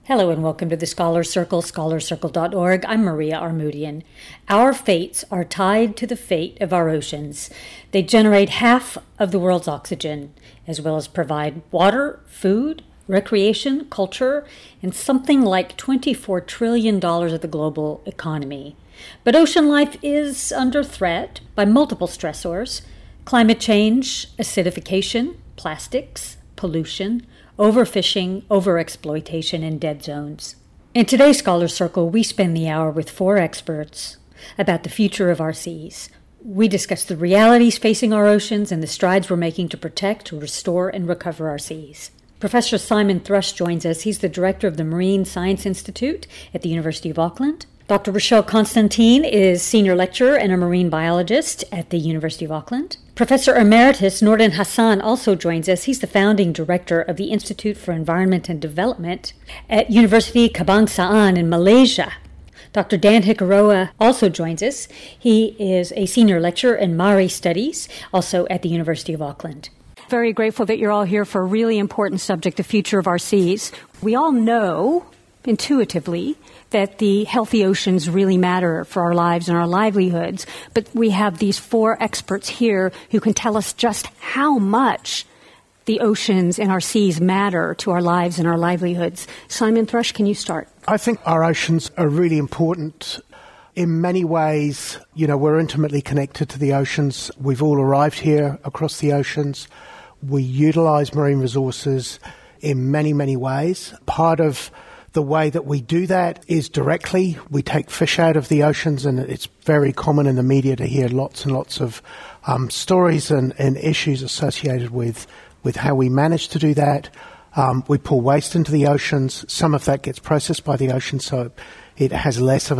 Hello and welcome to the Scholar Circle, scholarcircle.org. I'm Maria Armoudian. Our fates are tied to the fate of our oceans. They generate half of the world's oxygen, as well as provide water, food, recreation, culture, and something like $24 trillion of the global economy. But ocean life is under threat by multiple stressors: climate change, acidification, plastics, pollution, overfishing, overexploitation, and dead zones. In today's Scholar Circle, we spend the hour with 4 experts about the future of our seas. We discuss the realities facing our oceans and the strides we're making to protect, restore, and recover our seas. Professor Simon Thrush joins us. He's the director of the Marine Science Institute at the University of Auckland. Dr. Rochelle Constantine is senior lecturer and a marine biologist at the University of Auckland. Professor Emeritus Nordin Hassan also joins us. He's the founding director of the Institute for Environment and Development at University Kebangsaan in Malaysia. Dr. Dan Hikaroa also joins us. He is a senior lecturer in Maori Studies, also at the University of Auckland. Very grateful that you're all here for a really important subject, the future of our seas. We all know intuitively that the healthy oceans really matter for our lives and our livelihoods. But we have these 4 experts here who can tell us just how much the oceans and our seas matter to our lives and our livelihoods. Simon Thrush, can you start? I think our oceans are really important. In many ways, we're intimately connected to the oceans. We've all arrived here across the oceans. We utilise marine resources in many, many ways. Part of the way that we do that is directly. We take fish out of the oceans, and it's very common in the media to hear lots and lots of stories and issues associated with how we manage to do that. We pull waste into the oceans. Some of that gets processed by the ocean, so it has less of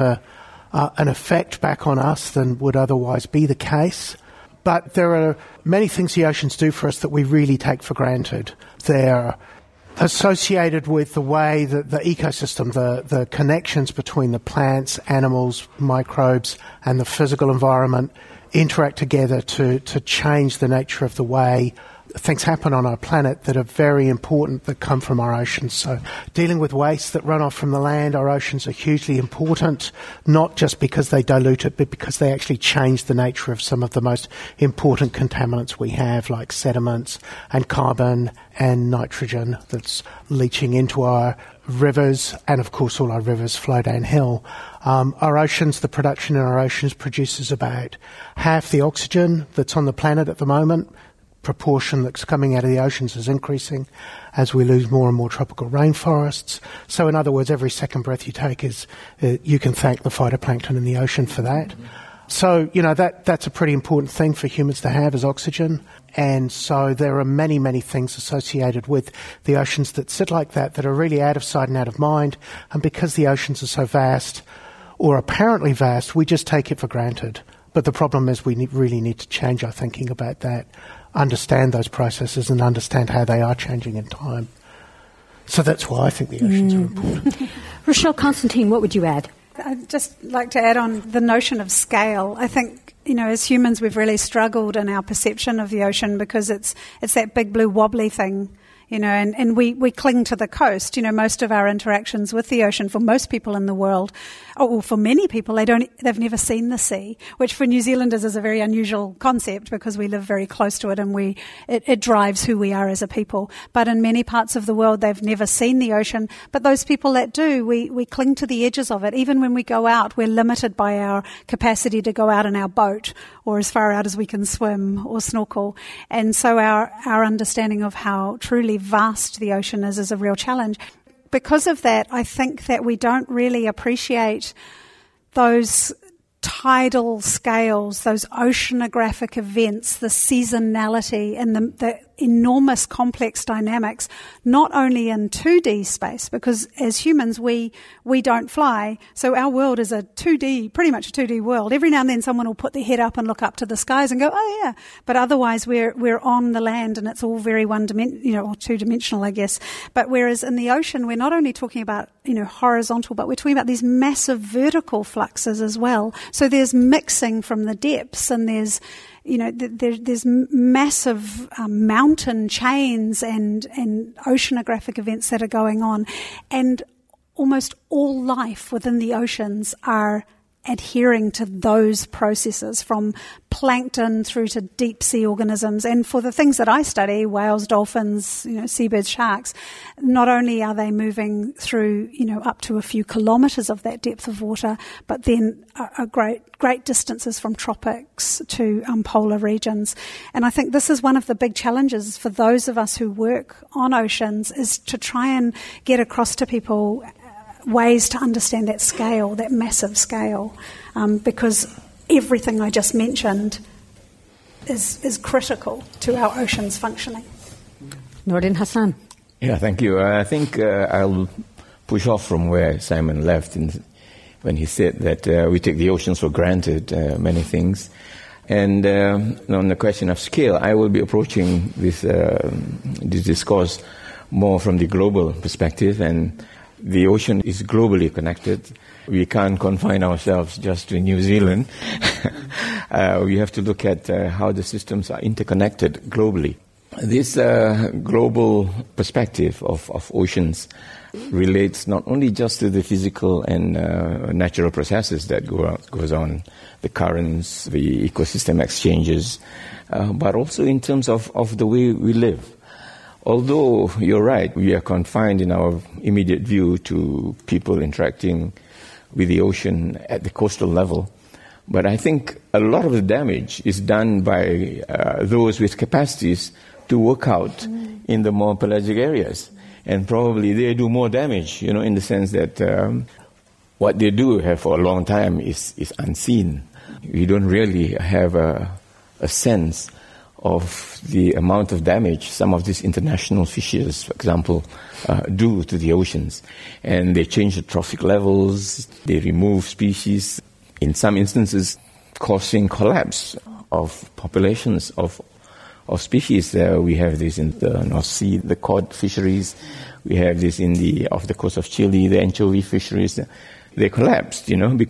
an effect back on us than would otherwise be the case. But there are many things the oceans do for us that we really take for granted. They're associated with the way that the ecosystem, the connections between the plants, animals, microbes, and the physical environment interact together to change the nature of the way things happen on our planet that are very important, that come from our oceans. So dealing with waste that run off from the land, our oceans are hugely important, not just because they dilute it, but because they actually change the nature of some of the most important contaminants we have, like sediments and carbon and nitrogen that's leaching into our rivers, and of course all our rivers flow downhill. Our oceans, the production in our oceans produces about half the oxygen that's on the planet at the moment. Proportion that's coming out of the oceans is increasing as we lose more and more tropical rainforests. So in other words, every second breath you take is you can thank the phytoplankton in the ocean for that. So, that's a pretty important thing for humans to have, is oxygen. And so there are many, many things associated with the oceans that sit like that are really out of sight and out of mind. And because the oceans are so vast, or apparently vast, we just take it for granted. But the problem is we really need to change our thinking about that, understand those processes and understand how they are changing in time. So that's why I think the oceans are important. Rochelle Constantine, what would you add? I'd just like to add on the notion of scale. I think, as humans, we've really struggled in our perception of the ocean because it's that big blue wobbly thing. And we cling to the coast. Most of our interactions with the ocean, for most people in the world, or for many people, they've never seen the sea, which for New Zealanders is a very unusual concept because we live very close to it and it drives who we are as a people. But in many parts of the world, they've never seen the ocean. But those people that do, we cling to the edges of it. Even when we go out, we're limited by our capacity to go out in our boat or as far out as we can swim or snorkel. And so our understanding of how truly vast the ocean is a real challenge. Because of that, I think that we don't really appreciate those tidal scales, those oceanographic events, the seasonality and the enormous complex dynamics, not only in 2D space, because as humans we don't fly, so our world is pretty much a 2D world. Every now and then someone will put their head up and look up to the skies and go, oh yeah, but otherwise we're on the land and it's all very or 2-dimensional, I guess. But whereas in the ocean we're not only talking about horizontal, but we're talking about these massive vertical fluxes as well. So there's mixing from the depths, and there's there's massive mountain chains and oceanographic events that are going on. And almost all life within the oceans are adhering to those processes, from plankton through to deep sea organisms. And for the things that I study, whales, dolphins, seabirds, sharks, not only are they moving through, up to a few kilometres of that depth of water, but then a great distances from tropics to polar regions. And I think this is one of the big challenges for those of us who work on oceans, is to try and get across to people ways to understand that scale, that massive scale, because everything I just mentioned is critical to our oceans functioning. Nordin Hassan. Yeah, thank you. I think I'll push off from where Simon left when he said that we take the oceans for granted, many things. And on the question of scale, I will be approaching this discourse more from the global perspective, and the ocean is globally connected. We can't confine ourselves just to New Zealand. We have to look at how the systems are interconnected globally. This global perspective of oceans relates not only just to the physical and natural processes that goes on, the currents, the ecosystem exchanges, but also in terms of the way we live. Although you're right, we are confined in our immediate view to people interacting with the ocean at the coastal level, but I think a lot of the damage is done by those with capacities to work out in the more pelagic areas. And probably they do more damage, in the sense that what they do have for a long time is unseen. We don't really have a sense of the amount of damage some of these international fishers, for example, do to the oceans. And they change the trophic levels, they remove species, in some instances causing collapse of populations of species. We have this in the North Sea, the cod fisheries. We have this off the coast of Chile, the anchovy fisheries. They collapsed,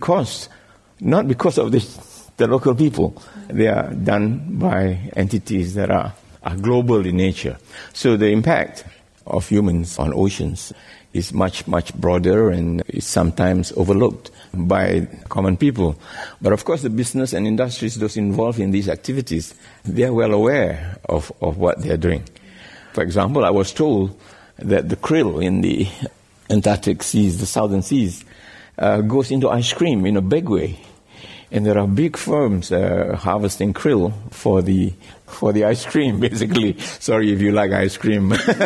not because of the local people. They are done by entities that are global in nature. So the impact of humans on oceans is much, much broader and is sometimes overlooked by common people. But of course the business and industries, those involved in these activities, they are well aware of what they are doing. For example, I was told that the krill in the Antarctic seas, the southern seas, goes into ice cream in a big way. And there are big firms harvesting krill for the ice cream, basically. Sorry if you like ice cream.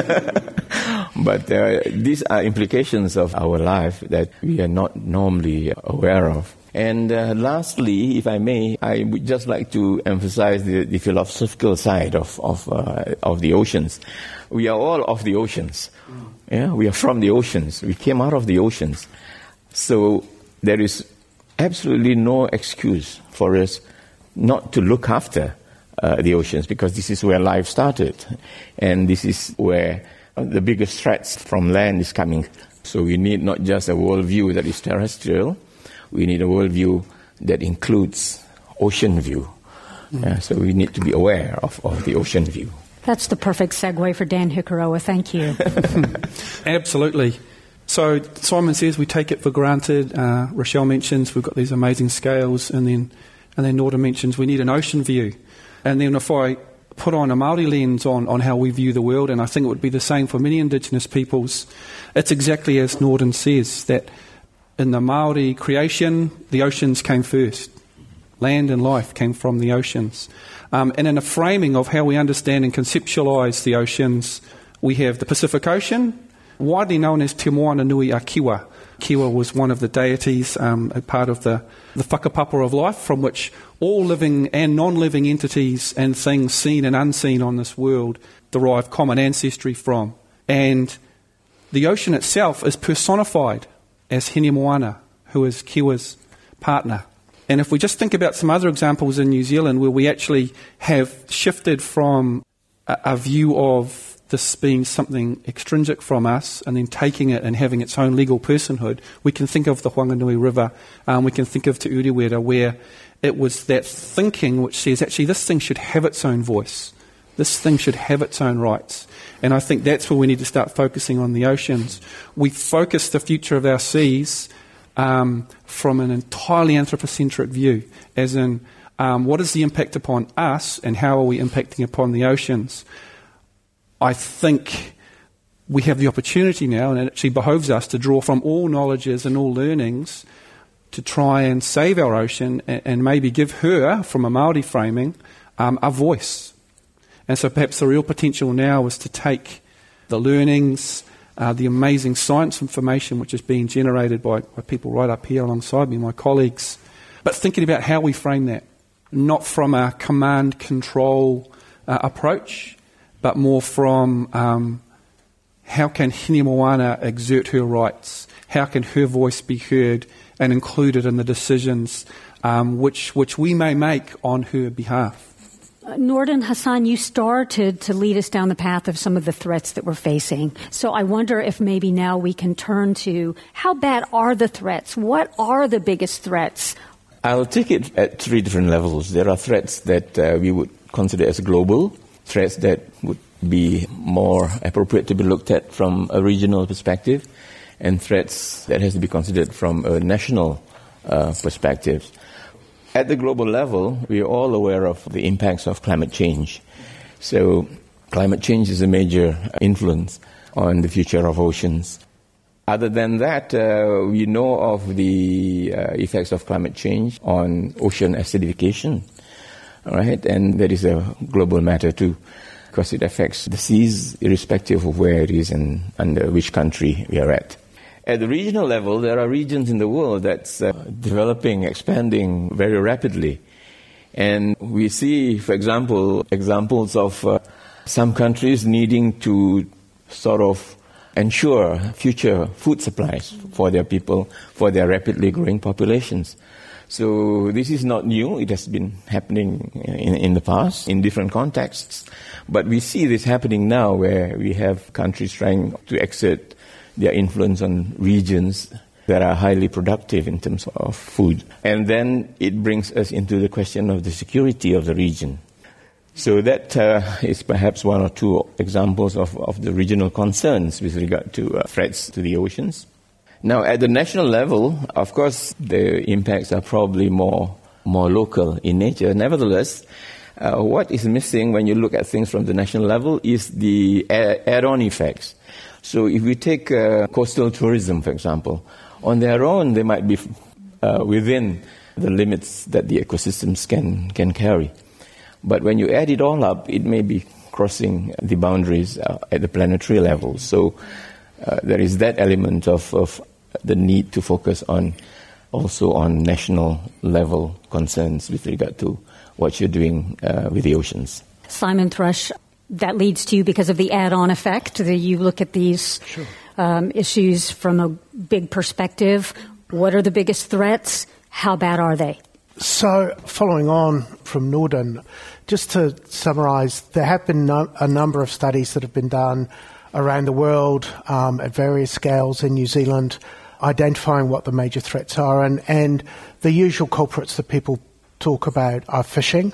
But these are implications of our life that we are not normally aware of. And lastly, if I may, I would just like to emphasize the philosophical side of the oceans. We are all of the oceans. Yeah, we are from the oceans. We came out of the oceans. So there is absolutely no excuse for us not to look after the oceans, because this is where life started. And this is where the biggest threats from land is coming. So we need not just a worldview that is terrestrial, we need a worldview that includes ocean view. So we need to be aware of the ocean view. That's the perfect segue for Dan Hikuroa. Thank you. Absolutely. So Simon says we take it for granted. Rochelle mentions we've got these amazing scales, and then Nordin mentions we need an ocean view. And then if I put on a Māori lens on how we view the world, and I think it would be the same for many Indigenous peoples, it's exactly as Nordin says, that in the Māori creation, the oceans came first. Land and life came from the oceans. And in a framing of how we understand and conceptualise the oceans, we have the Pacific Ocean, widely known as Te Moana Nui a Kiwa. Kiwa was one of the deities, a part of the whakapapa of life, from which all living and non-living entities and things seen and unseen on this world derive common ancestry from. And the ocean itself is personified as Hine Moana, who is Kiwa's partner. And if we just think about some other examples in New Zealand where we actually have shifted from a view of this being something extrinsic from us and then taking it and having its own legal personhood, we can think of the Whanganui River, we can think of Te Urewera, where it was that thinking which says actually this thing should have its own voice. This thing should have its own rights. And I think that's where we need to start focusing on the oceans. We focus the future of our seas from an entirely anthropocentric view, as in what is the impact upon us and how are we impacting upon the oceans. I think we have the opportunity now, and it actually behoves us to draw from all knowledges and all learnings to try and save our ocean and maybe give her, from a Māori framing, a voice. And so perhaps the real potential now is to take the learnings, the amazing science information which is being generated by people right up here alongside me, my colleagues, but thinking about how we frame that, not from a command-control approach, but more from how can Hine Moana exert her rights? How can her voice be heard and included in the decisions which we may make on her behalf? Nordin Hassan, you started to lead us down the path of some of the threats that we're facing. So I wonder if maybe now we can turn to how bad are the threats? What are the biggest threats? I'll take it at three different levels. There are threats that we would consider as global, threats that would be more appropriate to be looked at from a regional perspective, and threats that has to be considered from a national perspective. At the global level, we are all aware of the impacts of climate change. So climate change is a major influence on the future of oceans. Other than that, we know of the effects of climate change on ocean acidification, all right? And that is a global matter too, because it affects the seas irrespective of where it is and under which country we are at. At the regional level, there are regions in the world that's developing, expanding very rapidly. And we see, for example, examples of some countries needing to sort of ensure future food supplies for their people, for their rapidly growing populations. So this is not new. It has been happening in the past in different contexts. But we see this happening now where we have countries trying to exert their influence on regions that are highly productive in terms of food. And then it brings us into the question of the security of the region. So that is perhaps one or two examples of the regional concerns with regard to threats to the oceans. Now, at the national level, of course, the impacts are probably more local in nature. Nevertheless, what is missing when you look at things from the national level is the add-on effects. So if we take coastal tourism, for example, on their own, they might be within the limits that the ecosystems can carry. But when you add it all up, it may be crossing the boundaries at the planetary level. So there is that element of the need to focus also on national level concerns with regard to what you're doing with the oceans. Simon Thrush, that leads to you because of the add-on effect. You look at these issues from a big perspective. What are the biggest threats? How bad are they? So, following on from Nordin, just to summarise, there have been a number of studies that have been done around the world at various scales in New Zealand, identifying what the major threats are. And the usual culprits that people talk about are fishing.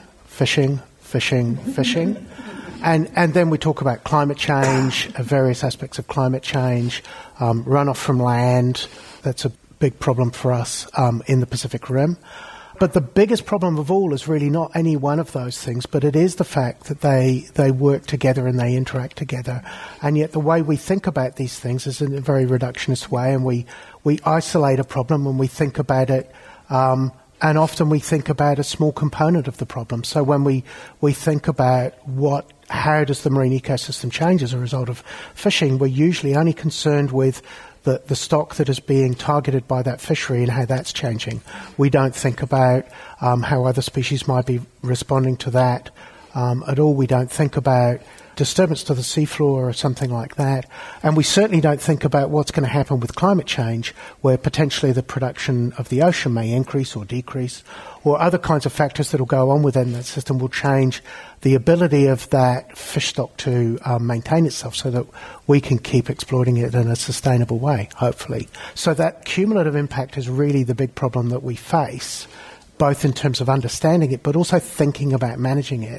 And then we talk about climate change, various aspects of climate change, runoff from land. That's a big problem for us in the Pacific Rim. But the biggest problem of all is really not any one of those things, but it is the fact that they work together and they interact together. And yet the way we think about these things is in a very reductionist way, and we isolate a problem and we think about it, and often we think about a small component of the problem. So when we think about how does the marine ecosystem change as a result of fishing, we're usually only concerned with the stock that is being targeted by that fishery and how that's changing. We don't think about how other species might be responding to that at all. We don't think about disturbance to the seafloor or something like that. And we certainly don't think about what's going to happen with climate change, where potentially the production of the ocean may increase or decrease, or other kinds of factors that will go on within that system will change the ability of that fish stock to maintain itself so that we can keep exploiting it in a sustainable way, hopefully. So that cumulative impact is really the big problem that we face, both in terms of understanding it, but also thinking about managing it,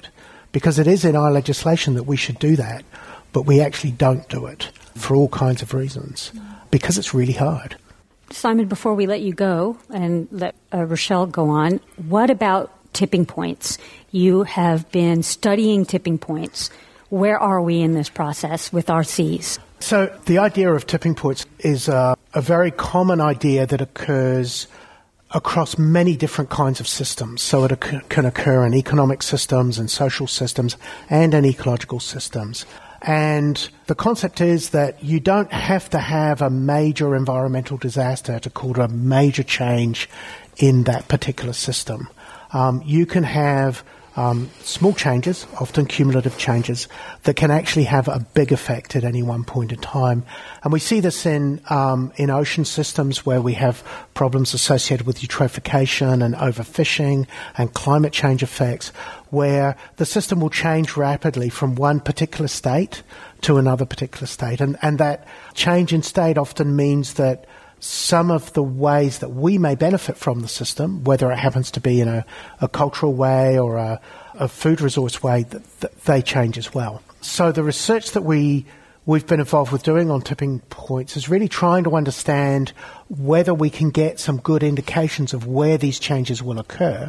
because it is in our legislation that we should do that, but we actually don't do it for all kinds of reasons, because it's really hard. Simon, before we let you go and let Rochelle go on, what about tipping points? You have been studying tipping points. Where are we in this process with RCs? So the idea of tipping points is a very common idea that occurs across many different kinds of systems. So it can occur in economic systems and social systems and in ecological systems. And the concept is that you don't have to have a major environmental disaster to cause a major change in that particular system. You can have small changes, often cumulative changes, that can actually have a big effect at any one point in time. And we see this in ocean systems where we have problems associated with eutrophication and overfishing and climate change effects, where the system will change rapidly from one particular state to another particular state. And that change in state often means that some of the ways that we may benefit from the system, whether it happens to be in a cultural way or a food resource way, that they change as well. So the research that we've been involved with doing on tipping points is really trying to understand whether we can get some good indications of where these changes will occur.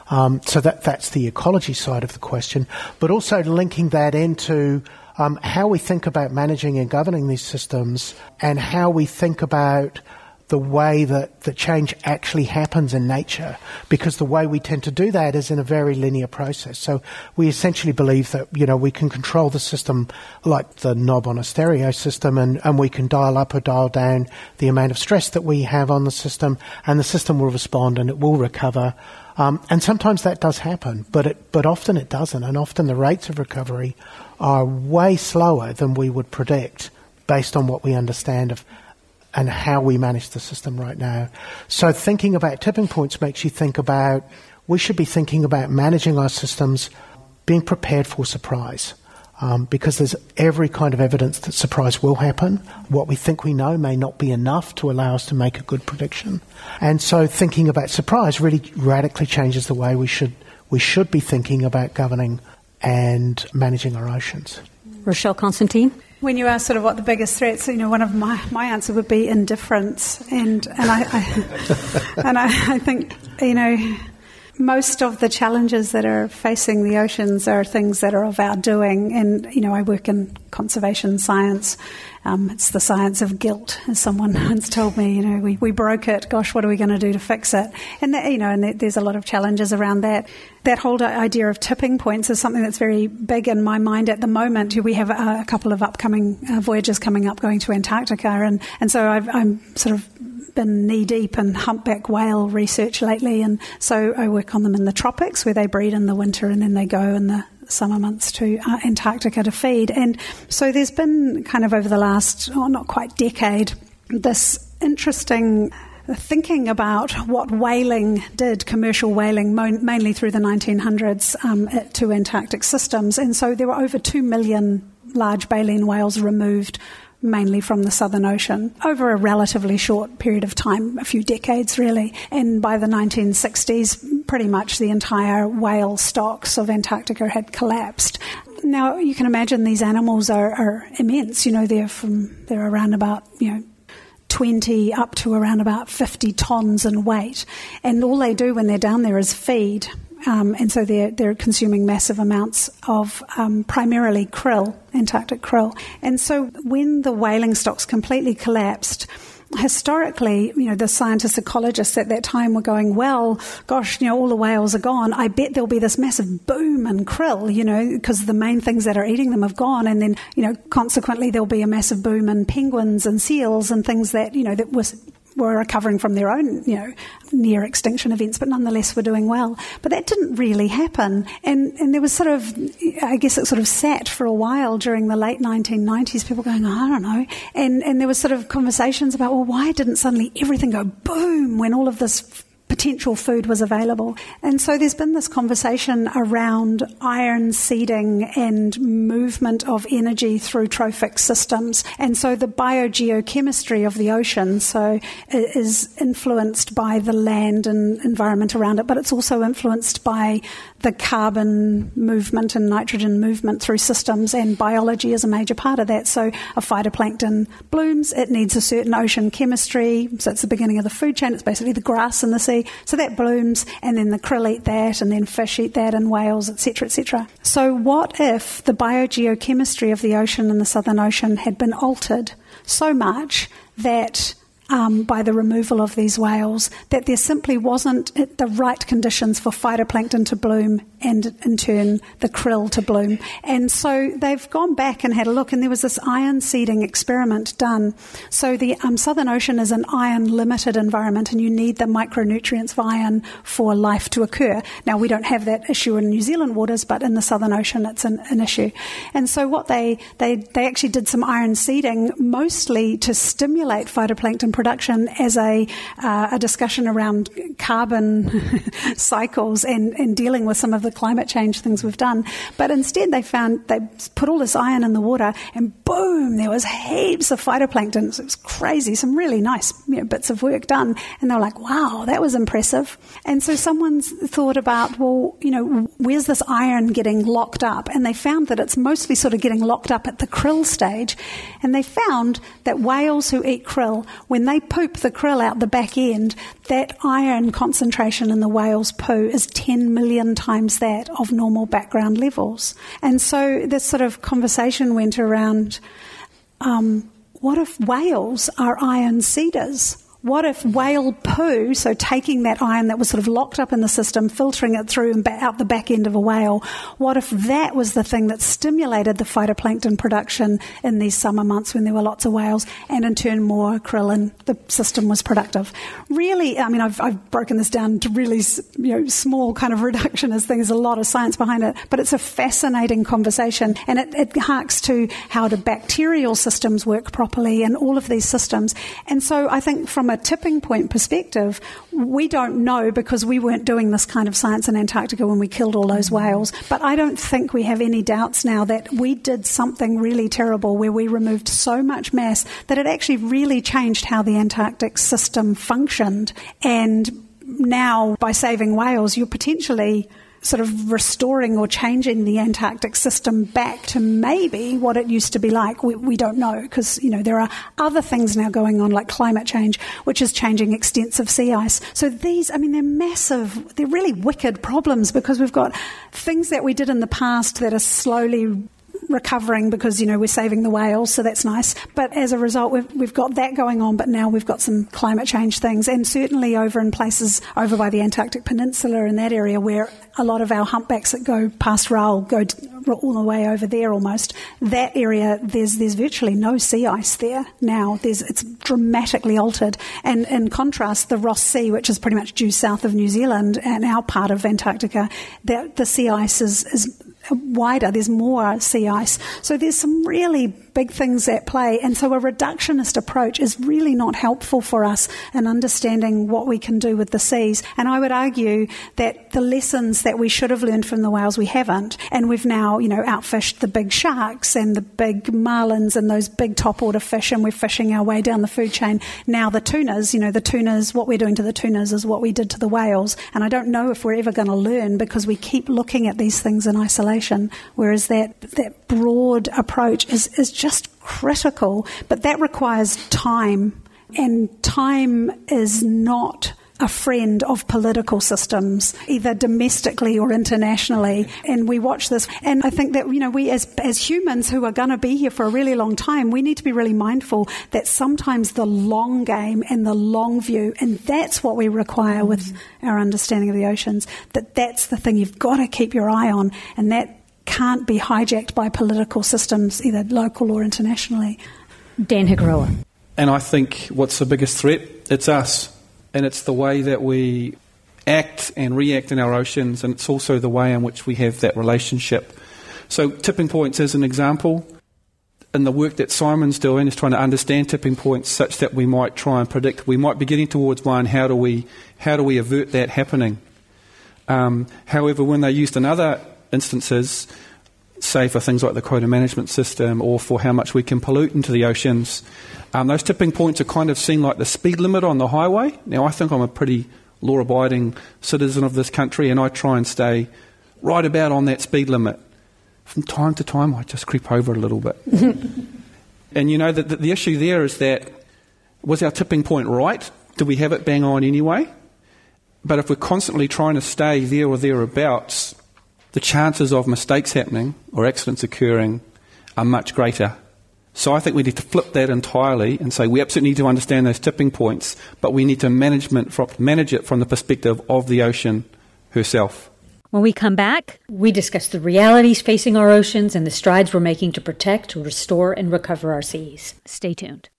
So that's the ecology side of the question, but also linking that into how we think about managing and governing these systems and how we think about the way that the change actually happens in nature, because the way we tend to do that is in a very linear process. So we essentially believe that, we can control the system like the knob on a stereo system, and we can dial up or dial down the amount of stress that we have on the system, and the system will respond and it will recover. And sometimes that does happen, but often it doesn't, and often the rates of recovery are way slower than we would predict based on what we understand of and how we manage the system right now. So thinking about tipping points makes you think about, we should be thinking about managing our systems, being prepared for surprise, because there's every kind of evidence that surprise will happen. What we think we know may not be enough to allow us to make a good prediction. And so thinking about surprise really radically changes the way we should be thinking about governing and managing our oceans. Rochelle Constantine? When you ask sort of what the biggest threats, one of my answer would be indifference, and I think most of the challenges that are facing the oceans are things that are of our doing. And I work in conservation science. It's the science of guilt, as someone once told me. We broke it. Gosh, what are we going to do to fix it? And and there's a lot of challenges around that. That whole idea of tipping points is something that's very big in my mind at the moment. We have a couple of upcoming voyages coming up going to Antarctica, and so I'm sort of been knee-deep in humpback whale research lately, and so I work on them in the tropics where they breed in the winter and then they go in the summer months to Antarctica to feed. And so there's been kind of over the last, not quite decade, this interesting thinking about what whaling did, commercial whaling, mainly through the 1900s to Antarctic systems. And so there were over 2 million large baleen whales removed mainly from the Southern Ocean over a relatively short period of time, a few decades really. And by the 1960s, pretty much the entire whale stocks of Antarctica had collapsed. Now, you can imagine these animals are immense. They're around about, 20 up to around about 50 tons in weight. And all they do when they're down there is feed. And so they're consuming massive amounts of primarily krill, Antarctic krill. And so when the whaling stocks completely collapsed, historically, the scientists, ecologists at that time were going, well, gosh, all the whales are gone. I bet there'll be this massive boom in krill, because the main things that are eating them have gone. And then, consequently, there'll be a massive boom in penguins and seals and things that, that were recovering from their own, near extinction events, but nonetheless were doing well. But that didn't really happen. And there was sort of, I guess it sort of sat for a while during the late 1990s, people going, I don't know. And there was sort of conversations about, well, why didn't suddenly everything go boom when all of this potential food was available. And so there's been this conversation around iron seeding and movement of energy through trophic systems. And so the biogeochemistry of the ocean is influenced by the land and environment around it, but it's also influenced by the carbon movement and nitrogen movement through systems, and biology is a major part of that. So a phytoplankton blooms, it needs a certain ocean chemistry, so it's the beginning of the food chain, it's basically the grass in the sea, so that blooms, and then the krill eat that, and then fish eat that, and whales, etc., etc. So what if the biogeochemistry of the ocean and the Southern Ocean had been altered so much that by the removal of these whales, that there simply wasn't the right conditions for phytoplankton to bloom and in turn the krill to bloom. And so they've gone back and had a look, and there was this iron seeding experiment done. So the Southern Ocean is an iron-limited environment, and you need the micronutrients of iron for life to occur. Now, we don't have that issue in New Zealand waters, but in the Southern Ocean it's an issue. And so what they actually did some iron seeding, mostly to stimulate phytoplankton production as a discussion around carbon cycles and dealing with some of the climate change things we've done. But instead they put all this iron in the water, and boom, there was heaps of phytoplankton. It was crazy, some really nice bits of work done. And they were like, wow, that was impressive. And so someone's thought about, well, where's this iron getting locked up? And they found that it's mostly sort of getting locked up at the krill stage. And they found that whales who eat krill, when they poop the krill out the back end, that iron concentration in the whale's poo is 10 million times that of normal background levels. And so this sort of conversation went around, what if whales are iron seeders? What if whale poo, so taking that iron that was sort of locked up in the system, filtering it through and out the back end of a whale, what if that was the thing that stimulated the phytoplankton production in these summer months when there were lots of whales, and in turn more krill, and the system was productive? Really, I mean, I've broken this down to really small kind of reductionist things. There's a lot of science behind it, but it's a fascinating conversation, and it harks to how do bacterial systems work properly and all of these systems. And so I think from a tipping point perspective, we don't know, because we weren't doing this kind of science in Antarctica when we killed all those whales. But I don't think we have any doubts now that we did something really terrible where we removed so much mass that it actually really changed how the Antarctic system functioned. And now, by saving whales, you're potentially sort of restoring or changing the Antarctic system back to maybe what it used to be like. We don't know, because there are other things now going on, like climate change, which is changing extensive sea ice. So these, they're massive, they're really wicked problems, because we've got things that we did in the past that are slowly recovering because, we're saving the whales, so that's nice. But as a result, we've got that going on, but now we've got some climate change things. And certainly over in places over by the Antarctic Peninsula, in that area where a lot of our humpbacks that go past Raoul go all the way over there almost, that area, there's virtually no sea ice there now. It's dramatically altered. And in contrast, the Ross Sea, which is pretty much due south of New Zealand and our part of Antarctica, the sea ice is wider, there's more sea ice. So there's some really big things at play, and so a reductionist approach is really not helpful for us in understanding what we can do with the seas. And I would argue that the lessons that we should have learned from the whales, we haven't, and we've now, outfished the big sharks and the big marlins and those big top order fish, and we're fishing our way down the food chain. Now the tunas, what we're doing to the tunas is what we did to the whales, and I don't know if we're ever going to learn, because we keep looking at these things in isolation, whereas that broad approach is just critical, but that requires time, and time is not a friend of political systems, either domestically or internationally. And we watch this, and I think that we as humans who are going to be here for a really long time, we need to be really mindful that sometimes the long game and the long view, and that's what we require with our understanding of the oceans, that's the thing you've got to keep your eye on, and that can't be hijacked by political systems, either local or internationally. Dan Higueroa. And I think what's the biggest threat? It's us. And it's the way that we act and react in our oceans, and it's also the way in which we have that relationship. So tipping points as an example. in the work that Simon's doing is trying to understand tipping points such that we might try and predict. We might be getting towards one. How do we avert that happening? However, when they're used in other instances, say for things like the quota management system or for how much we can pollute into the oceans, those tipping points are kind of seen like the speed limit on the highway. Now, I think I'm a pretty law-abiding citizen of this country, and I try and stay right about on that speed limit. From time to time, I just creep over a little bit. And you know, the issue there is that, was our tipping point right? Do we have it bang on anyway? But if we're constantly trying to stay there or thereabouts, the chances of mistakes happening or accidents occurring are much greater. So I think we need to flip that entirely and say we absolutely need to understand those tipping points, but we need to manage it from the perspective of the ocean herself. When we come back, we discuss the realities facing our oceans and the strides we're making to protect, restore, and recover our seas. Stay tuned.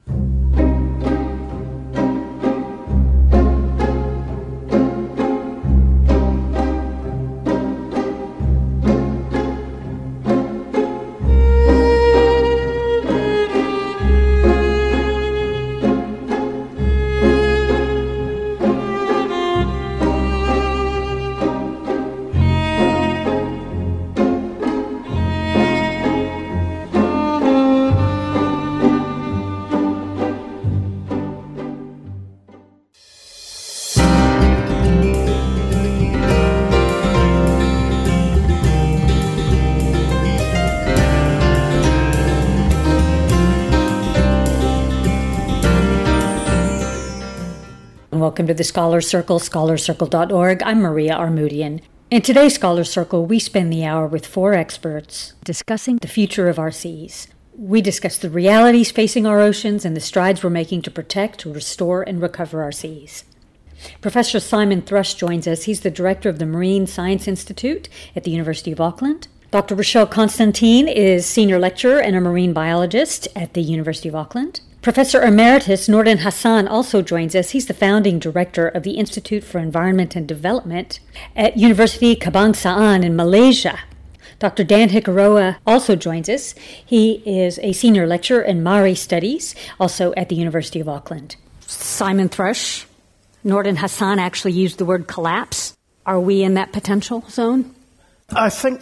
Welcome to the Scholar Circle, scholarcircle.org. I'm Maria Armoudian. In today's Scholar Circle, we spend the hour with 4 experts discussing the future of our seas. We discuss the realities facing our oceans and the strides we're making to protect, restore, and recover our seas. Professor Simon Thrush joins us. He's the director of the Marine Science Institute at the University of Auckland. Dr. Rochelle Constantine is senior lecturer and a marine biologist at the University of Auckland. Professor Emeritus Nordin Hassan also joins us. He's the founding director of the Institute for Environment and Development at University Kebangsaan in Malaysia. Dr. Dan Hikaroa also joins us. He is a senior lecturer in Maori Studies, also at the University of Auckland. Simon Thrush, Nordin Hassan actually used the word collapse. Are we in that potential zone? I think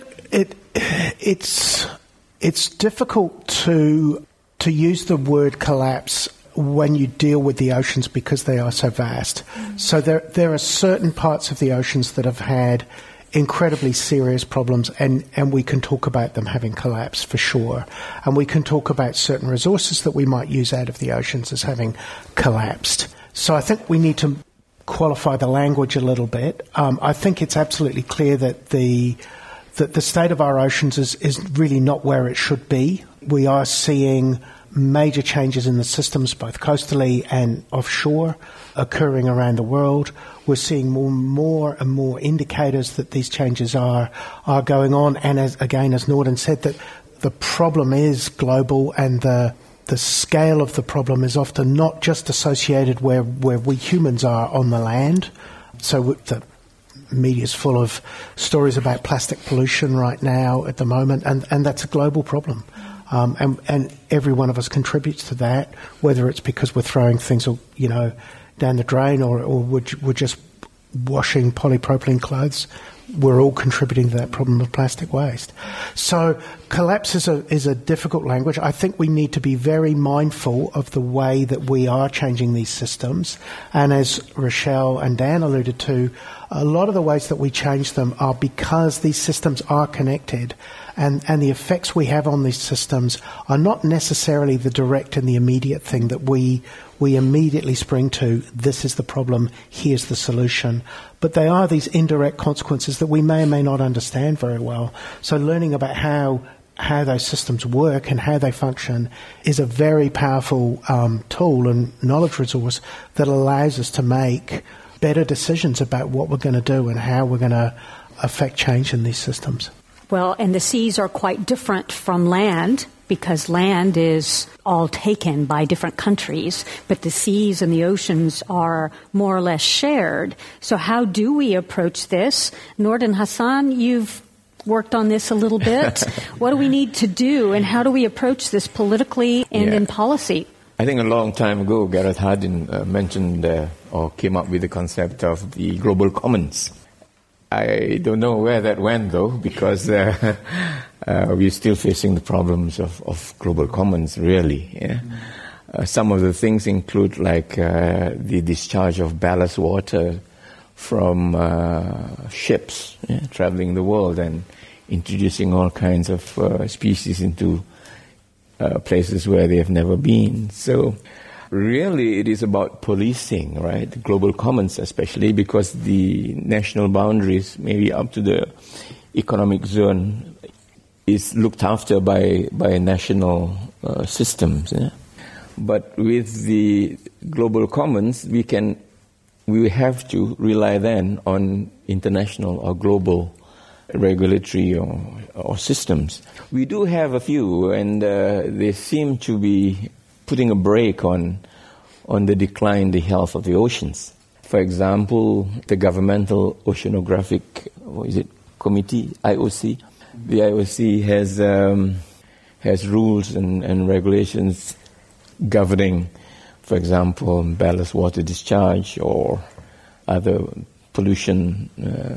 it's difficult to use the word collapse when you deal with the oceans because they are so vast. So there are certain parts of the oceans that have had incredibly serious problems, and we can talk about them having collapsed for sure. And we can talk about certain resources that we might use out of the oceans as having collapsed. So I think we need to qualify the language a little bit. I think it's absolutely clear that the state of our oceans is really not where it should be. We are seeing major changes in the systems, both coastally and offshore, occurring around the world. We're seeing more and more indicators that these changes are going on. And as Nordin said, that the problem is global, and the scale of the problem is often not just associated where we humans are on the land. So the media's full of stories about plastic pollution right now at the moment, and that's a global problem. And every one of us contributes to that, whether it's because we're throwing things, down the drain, or we're just washing polypropylene clothes. We're all contributing to that problem of plastic waste. So collapse is a difficult language. I think we need to be very mindful of the way that we are changing these systems. And as Rochelle and Dan alluded to, a lot of the ways that we change them are because these systems are connected, and the effects we have on these systems are not necessarily the direct and the immediate thing that we immediately spring to. This is the problem, here's the solution. But they are these indirect consequences that we may or may not understand very well. So learning about how those systems work and how they function is a very powerful tool and knowledge resource that allows us to make better decisions about what we're going to do and how we're going to affect change in these systems. Well, and the seas are quite different from land, because land is all taken by different countries, but the seas and the oceans are more or less shared. So how do we approach this? Nordin Hassan, you've worked on this a little bit. What do we need to do, and how do we approach this politically and in policy? I think a long time ago, Gareth Hardin mentioned or came up with the concept of the global commons. I don't know where that went, though, because we're still facing the problems of global commons, really. Yeah? Some of the things include like the discharge of ballast water from ships traveling the world and introducing all kinds of species into places where they have never been. So really it is about policing, right? The global commons especially, because the national boundaries, maybe up to the economic zone, is looked after by national systems. Yeah? But with the global commons, we have to rely then on international or global regulatory or systems. We do have a few, and they seem to be putting a brake on the decline, the health of the oceans. For example, the Governmental Oceanographic Committee, IOC. The IOC has rules and regulations governing, for example, ballast water discharge or other pollution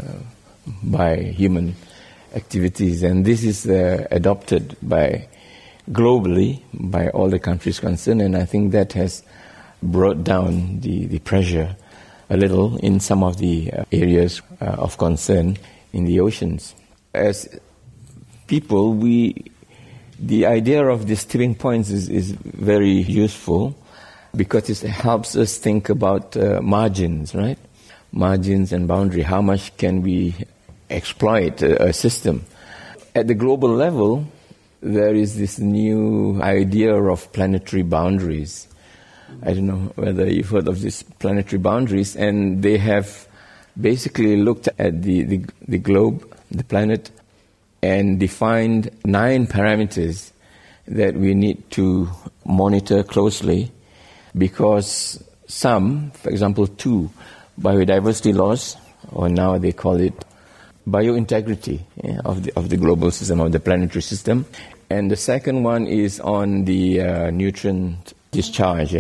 by human activities. And this is adopted globally by all the countries concerned, and I think that has brought down the pressure a little in some of the areas of concern in the oceans. As people, the idea of these tipping points is very useful because it helps us think about margins, right? Margins and boundary. How much can we exploit a system? At the global level, there is this new idea of planetary boundaries. I don't know whether you've heard of these planetary boundaries, and they have basically looked at the globe, the planet, and defined 9 parameters that we need to monitor closely, because some, for example, 2 biodiversity laws, or now they call it biointegrity of the global system, of the planetary system. And the second one is on the nutrient discharge.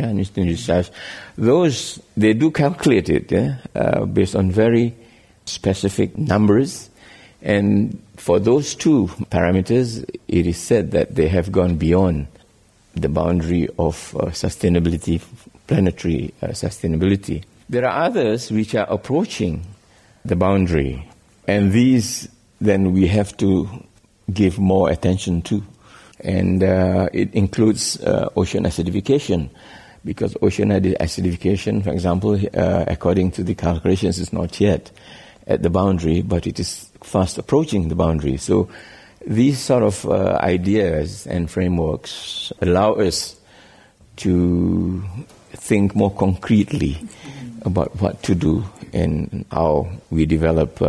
Those, they do calculate it based on very specific numbers. And for those 2 parameters, it is said that they have gone beyond the boundary of sustainability, planetary sustainability. There are others which are approaching the boundary, and these then we have to give more attention to. And it includes ocean acidification, because ocean acidification, for example, according to the calculations, is not yet at the boundary, but it is fast approaching the boundary. So these sort of ideas and frameworks allow us to think more concretely about what to do and how we develop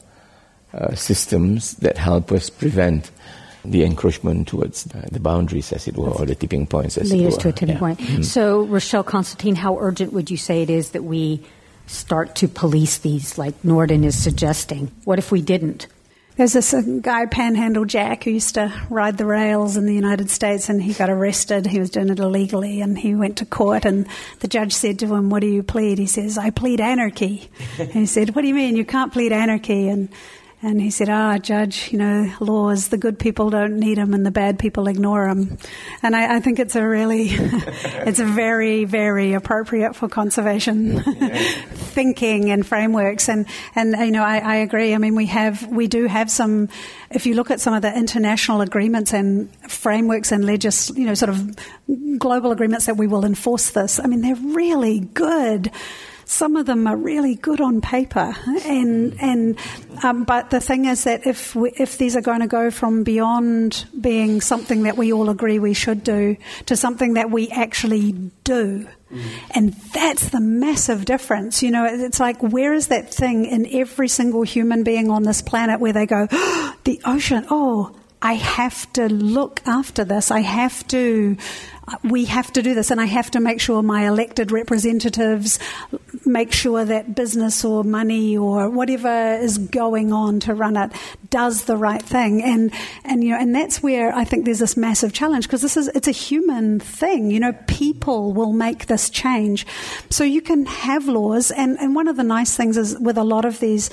systems that help us prevent the encroachment towards the boundaries, as it were, or the tipping points, as it were. Lead us to a tipping point. Mm-hmm. So, Rochelle Constantine, how urgent would you say it is that we start to police these, like Norden is suggesting? What if we didn't? There's this guy, Panhandle Jack, who used to ride the rails in the United States, and he got arrested. He was doing it illegally, and he went to court, and the judge said to him, "What do you plead?" He says, "I plead anarchy." And he said, "What do you mean? You can't plead anarchy." And he said, Judge, laws, the good people don't need them and the bad people ignore them. And I think it's it's very, very appropriate for conservation thinking and frameworks. And I agree. I mean, we do have some, if you look at some of the international agreements and frameworks and sort of global agreements that we will enforce this, I mean, they're really good. Some of them are really good on paper, but the thing is that if these are going to go from beyond being something that we all agree we should do to something that we actually do, and that's the massive difference. It's like, where is that thing in every single human being on this planet where they go, the ocean, I have to look after this. We have to do this, and I have to make sure my elected representatives make sure that business or money or whatever is going on to run it does the right thing. And that's where I think there's this massive challenge, because it's a human thing. People will make this change. So you can have laws, and one of the nice things is with a lot of these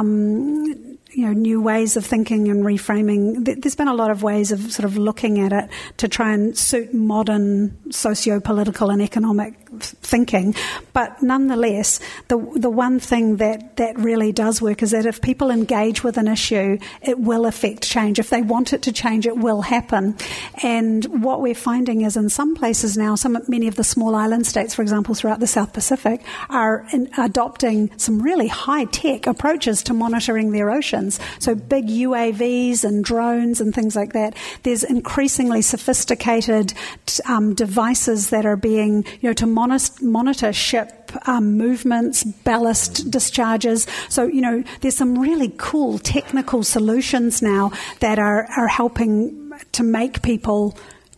new ways of thinking and reframing, there's been a lot of ways of sort of looking at it to try and suit modern socio-political and economic thinking. But nonetheless, the one thing that really does work is that if people engage with an issue, it will affect change. If they want it to change, it will happen. And what we're finding is in some places now, many of the small island states, for example, throughout the South Pacific, are adopting some really high-tech approaches to monitoring their oceans. So big UAVs and drones and things like that. There's increasingly sophisticated devices that are being, to monitor ship movements, ballast discharges. So, there's some really cool technical solutions now that are helping to make people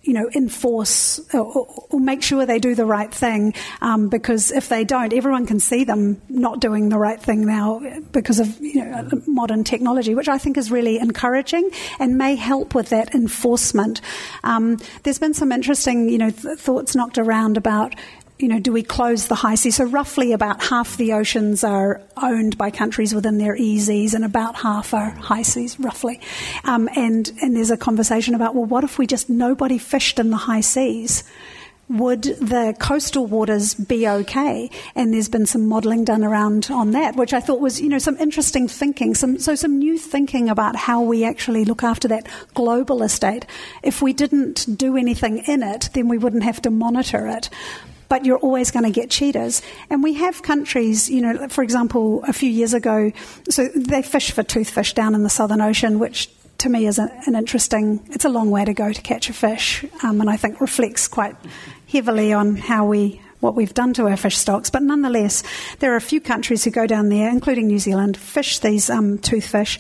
enforce or make sure they do the right thing, because if they don't, everyone can see them not doing the right thing now because of modern technology, which I think is really encouraging and may help with that enforcement. There's been some interesting thoughts knocked around about do we close the high seas? So roughly about half the oceans are owned by countries within their EEZs and about half are high seas, roughly. And there's a conversation about, well, what if we just nobody fished in the high seas? Would the coastal waters be okay? And there's been some modelling done around on that, which I thought was, some interesting thinking, some new thinking about how we actually look after that global estate. If we didn't do anything in it, then we wouldn't have to monitor it. But you're always going to get cheaters. And we have countries, for example, a few years ago, so they fish for toothfish down in the Southern Ocean, which to me is an interesting, it's a long way to go to catch a fish, and I think reflects quite heavily on what we've done to our fish stocks. But nonetheless, there are a few countries who go down there, including New Zealand, fish these toothfish.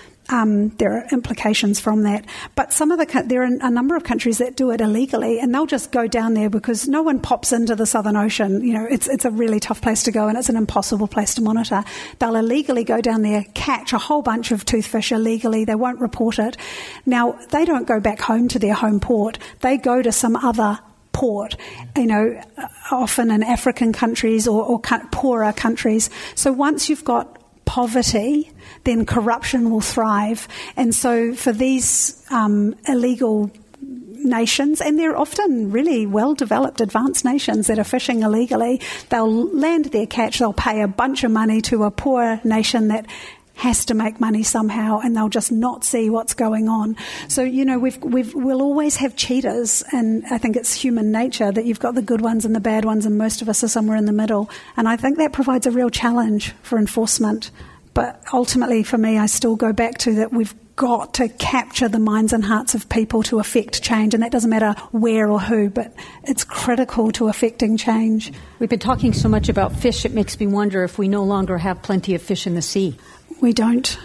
There are implications from that. But there are a number of countries that do it illegally, and they'll just go down there because no one pops into the Southern Ocean. It's a really tough place to go, and it's an impossible place to monitor. They'll illegally go down there, catch a whole bunch of toothfish illegally. They won't report it. Now, they don't go back home to their home port. They go to some other port, often in African countries or poorer countries. So once you've got poverty, then corruption will thrive. And so for these illegal nations, and they're often really well-developed, advanced nations that are fishing illegally, they'll land their catch, they'll pay a bunch of money to a poor nation that has to make money somehow, and they'll just not see what's going on. So, we'll always have cheaters, and I think it's human nature that you've got the good ones and the bad ones, and most of us are somewhere in the middle. And I think that provides a real challenge for enforcement. But ultimately, for me, I still go back to that we've got to capture the minds and hearts of people to affect change, and that doesn't matter where or who, but it's critical to affecting change. We've been talking so much about fish, it makes me wonder if we no longer have plenty of fish in the sea. We don't.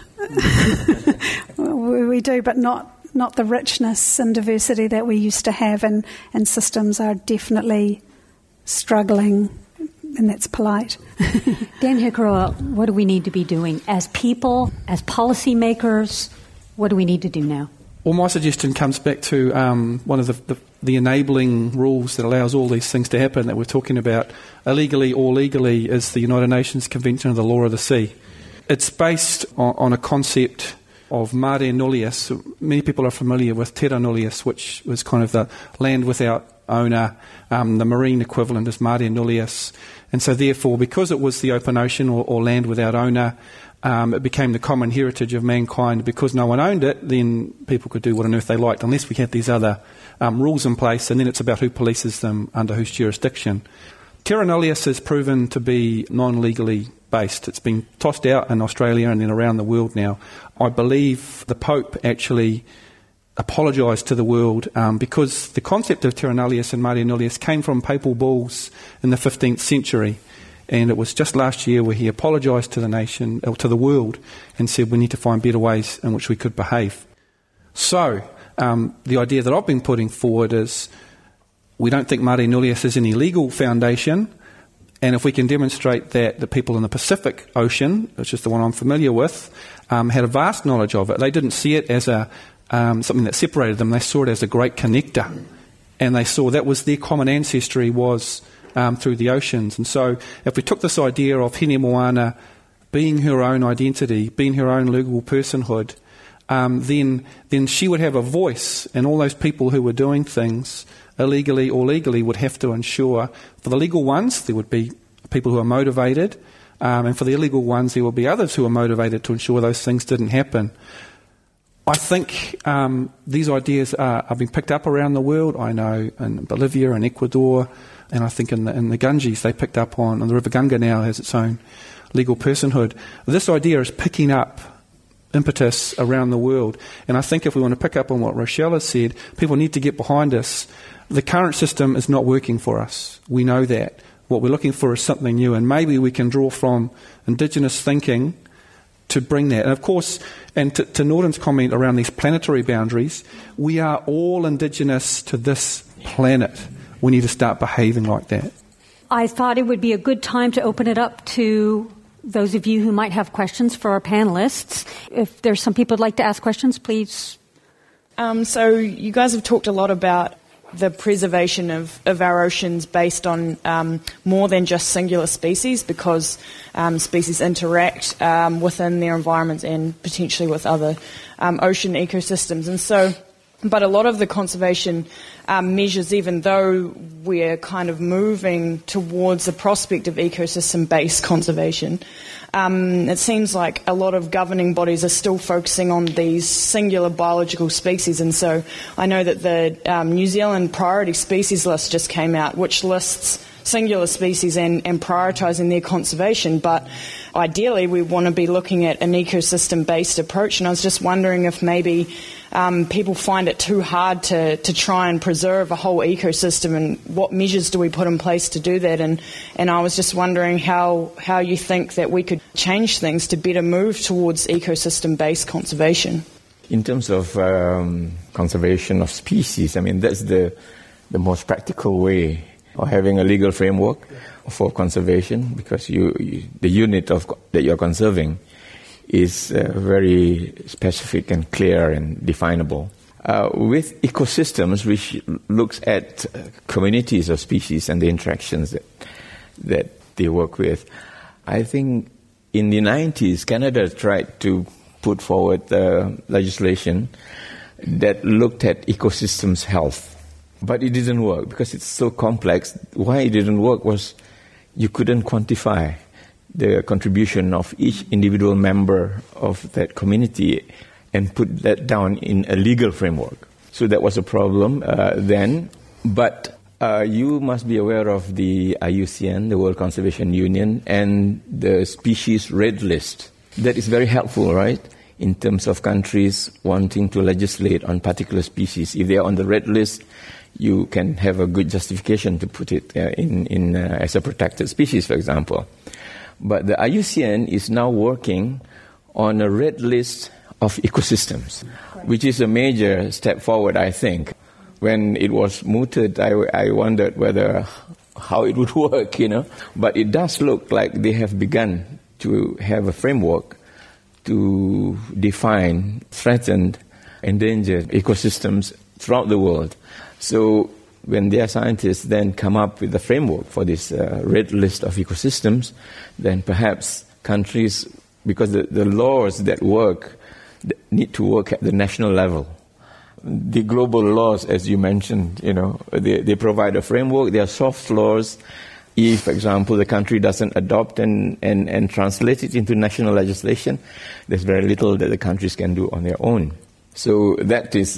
We do, but not the richness and diversity that we used to have, and systems are definitely struggling, and that's polite. Dan Hikaroa, what do we need to be doing as people, as policymakers? What do we need to do now? Well, my suggestion comes back to one of the enabling rules that allows all these things to happen that we're talking about, illegally or legally, is the United Nations Convention of the Law of the Sea. It's based on a concept of mare nullius. Many people are familiar with terra nullius, which was kind of the land without owner. The marine equivalent is mare nullius. And so therefore, because it was the open ocean or land without owner, it became the common heritage of mankind. Because no one owned it, then people could do what on earth they liked, unless we had these other rules in place, and then it's about who polices them under whose jurisdiction. Terra nullius has proven to be non-legally based. It's been tossed out in Australia and then around the world now. I believe the Pope actually apologised to the world because the concept of terra nullius and mare nullius came from papal bulls in the 15th century, and it was just last year where he apologised to the nation, or to the world, and said we need to find better ways in which we could behave. So the idea that I've been putting forward is we don't think mare nullius is any legal foundation, And if we can demonstrate that the people in the Pacific Ocean, which is the one I'm familiar with, had a vast knowledge of it. They didn't see it as something that separated them. They saw it as a great connector. And they saw that was their common ancestry was through the oceans. And so if we took this idea of Hine Moana being her own identity, being her own legal personhood, then she would have a voice, and all those people who were doing things illegally or legally would have to ensure, for the legal ones, there would be people who are motivated, and for the illegal ones, there will be others who are motivated to ensure those things didn't happen. I think these ideas are being picked up around the world. I know in Bolivia and Ecuador, and I think in the Ganges they picked up on, and the River Gunga now has its own legal personhood. This idea is picking up impetus around the world, and I think if we want to pick up on what Rochelle has said, people need to get behind us. The current system is not working for us. We know that. What we're looking for is something new, and maybe we can draw from Indigenous thinking to bring that. And of course, and to Norton's comment around these planetary boundaries, we are all Indigenous to this planet. We need to start behaving like that. I thought it would be a good time to open it up to those of you who might have questions for our panelists. If there's some people who'd like to ask questions, please. So you guys have talked a lot about the preservation of our oceans based on more than just singular species, because species interact within their environments and potentially with other ocean ecosystems. And so, but a lot of the conservation measures, even though we're kind of moving towards the prospect of ecosystem-based conservation, it seems like a lot of governing bodies are still focusing on these singular biological species. And so I know that the New Zealand priority species list just came out, which lists singular species and prioritising their conservation. But ideally, we want to be looking at an ecosystem-based approach. And I was just wondering if maybe people find it too hard to try and preserve a whole ecosystem, and what measures do we put in place to do that? And I was just wondering how you think that we could change things to better move towards ecosystem-based conservation. In terms of conservation of species, I mean, that's the most practical way of having a legal framework for conservation, because the unit that you're conserving is very specific and clear and definable. With ecosystems, which looks at communities of species and the interactions that they work with, I think in the 90s, Canada tried to put forward legislation that looked at ecosystems' health. But it didn't work because it's so complex. Why it didn't work was you couldn't quantify the contribution of each individual member of that community and put that down in a legal framework. So that was a problem then. But you must be aware of the IUCN, the World Conservation Union, and the species red list. That is very helpful, right, in terms of countries wanting to legislate on particular species. If they are on the red list, you can have a good justification to put it in as a protected species, for example. But the IUCN is now working on a red list of ecosystems, which is a major step forward, I think. When it was mooted, I wondered how it would work, But it does look like they have begun to have a framework to define threatened, endangered ecosystems throughout the world. So when their scientists then come up with the framework for this red list of ecosystems, then perhaps countries, because the laws that work need to work at the national level. The global laws, as you mentioned, they provide a framework. They are soft laws. If, for example, the country doesn't adopt and translate it into national legislation, there's very little that the countries can do on their own. So that is,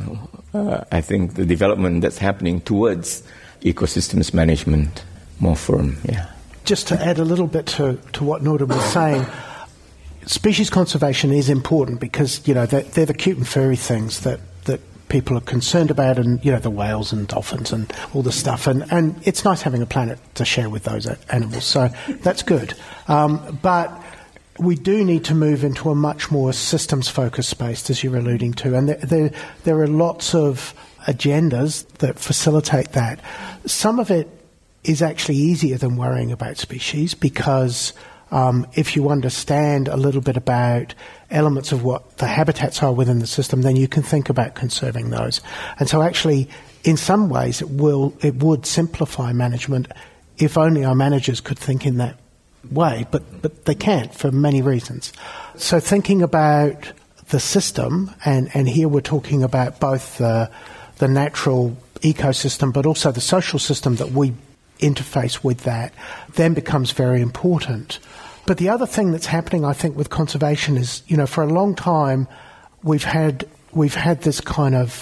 I think, the development that's happening towards ecosystems management more firm. Yeah. Just to add a little bit to what Norton was saying, species conservation is important because, they're the cute and furry things that people are concerned about, and, the whales and dolphins and all this stuff. And it's nice having a planet to share with those animals. So that's good. But we do need to move into a much more systems-focused space, as you're alluding to. And there are lots of agendas that facilitate that. Some of it is actually easier than worrying about species, because if you understand a little bit about elements of what the habitats are within the system, then you can think about conserving those. And so actually, in some ways, it would simplify management if only our managers could think in that way, but they can't for many reasons. So thinking about the system, and here we're talking about both the natural ecosystem but also the social system that we interface with, that then becomes very important. But the other thing that's happening, I think, with conservation is, for a long time we've had this kind of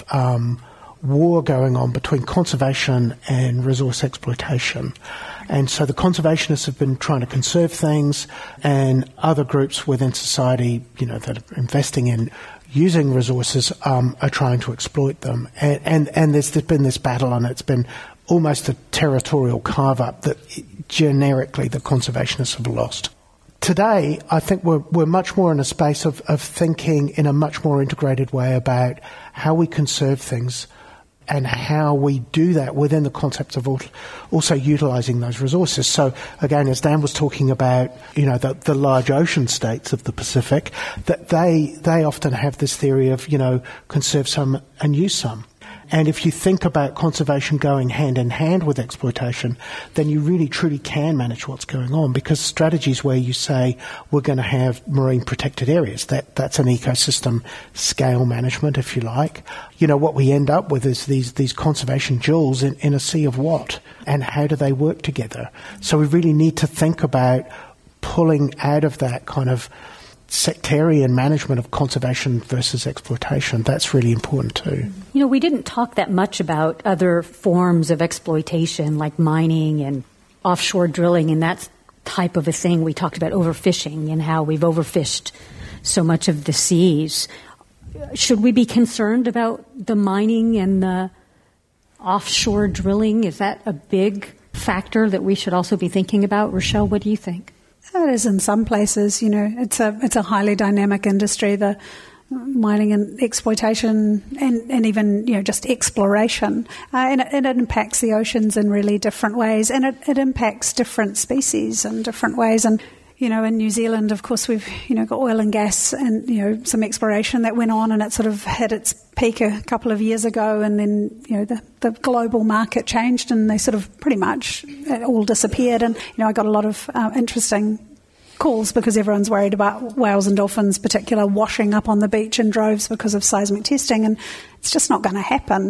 war going on between conservation and resource exploitation. And so the conservationists have been trying to conserve things, and other groups within society, that are investing in using resources are trying to exploit them. And there's been this battle, and it's been almost a territorial carve-up that generically the conservationists have lost. Today, I think we're much more in a space of thinking in a much more integrated way about how we conserve things and how we do that within the concept of also utilising those resources. So, again, as Dan was talking about, the large ocean states of the Pacific, that they often have this theory of, conserve some and use some. And if you think about conservation going hand in hand with exploitation, then you really truly can manage what's going on, because strategies where you say we're going to have marine protected areas, that's an ecosystem scale management, if you like. What we end up with is these conservation jewels in a sea of what? And how do they work together? So we really need to think about pulling out of that kind of sectarian management of conservation versus exploitation. That's really important too. We didn't talk that much about other forms of exploitation like mining and offshore drilling and that type of a thing. We talked about overfishing and how we've overfished so much of the seas. Should we be concerned about the mining and the offshore drilling? Is that a big factor that we should also be thinking about? Rochelle, what do you think? It is in some places. It's a highly dynamic industry, the mining and exploitation and even, just exploration. And it impacts the oceans in really different ways, and it impacts different species in different ways. And, in New Zealand, of course, we've, got oil and gas and, some exploration that went on, and it sort of hit its peak a couple of years ago, and then, the global market changed and they sort of pretty much it all disappeared. And, I got a lot of interesting calls because everyone's worried about whales and dolphins, particular, washing up on the beach in droves because of seismic testing, and it's just not going to happen.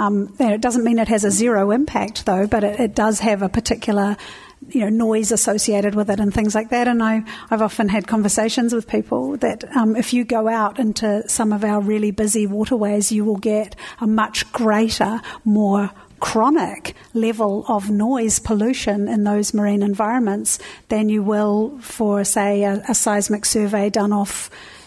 It doesn't mean it has a zero impact, though, but it does have a particular noise associated with it and things like that. And I've often had conversations with people that if you go out into some of our really busy waterways, you will get a much greater, more chronic level of noise pollution in those marine environments than you will for, say, a seismic survey done off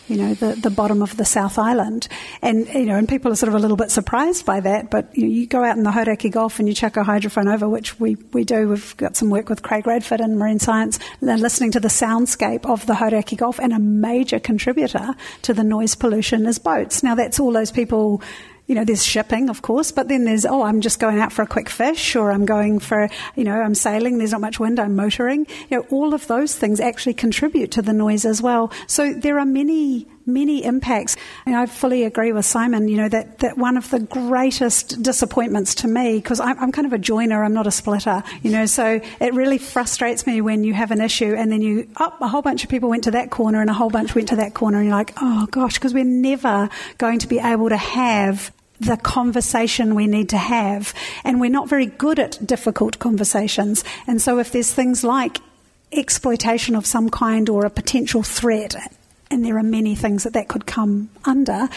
the bottom of the South Island. And, and people are sort of a little bit surprised by that, but you go out in the Hauraki Gulf and you chuck a hydrophone over, which we do. We've got some work with Craig Radford in Marine Science, listening to the soundscape of the Hauraki Gulf, and a major contributor to the noise pollution is boats. Now, that's all those people. There's shipping, of course, but then there's, I'm just going out for a quick fish, or I'm going for, I'm sailing, there's not much wind, I'm motoring. All of those things actually contribute to the noise as well. So there are many impacts. And I fully agree with Simon, that one of the greatest disappointments to me, because I'm kind of a joiner, I'm not a splitter, so it really frustrates me when you have an issue and then a whole bunch of people went to that corner and a whole bunch went to that corner, and you're like, oh gosh, because we're never going to be able to have the conversation we need to have, and we're not very good at difficult conversations. And so if there's things like exploitation of some kind or a potential threat, and there are many things that could come under,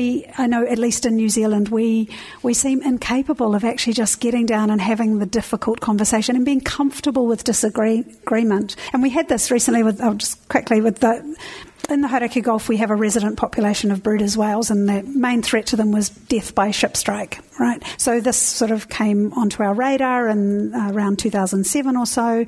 I know at least in New Zealand we seem incapable of actually just getting down and having the difficult conversation and being comfortable with disagreement. And we had this recently in the Hauraki Gulf, we have a resident population of Bryde's whales, and the main threat to them was death by ship strike. right? So this sort of came onto our radar in around 2007 or so.